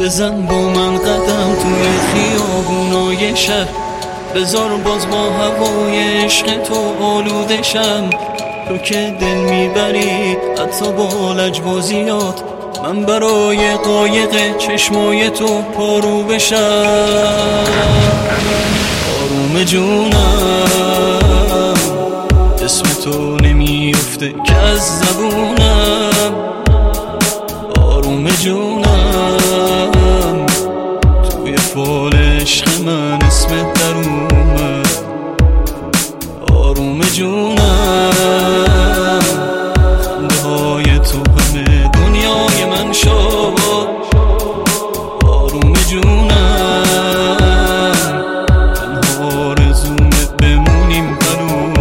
بزن با من قدم توی خیابونای شهر، بذار باز با هوای عشق تو آلوده شم. تو که دل میبری حتی با لجبازیات، من برای قایق چشمای تو پارو بشم. آروم جونم اسم تو نمیفته که از زبونم. آروم جونم توی فال عشق من اسمت در اومد. آروم جونم خنده های تو همه دنیای من شد. آروم جونم تنها آرزومت بمونیم هنوز.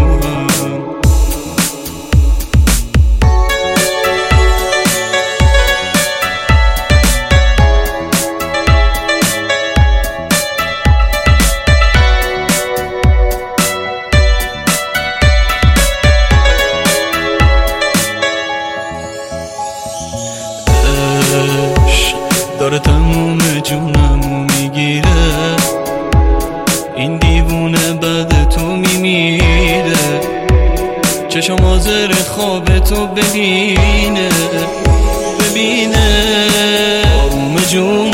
داره تموم جونمو میگیره، این دیوونه بعد تو میمیره. چشم حاضر خواب تو ببینه. آروم جونم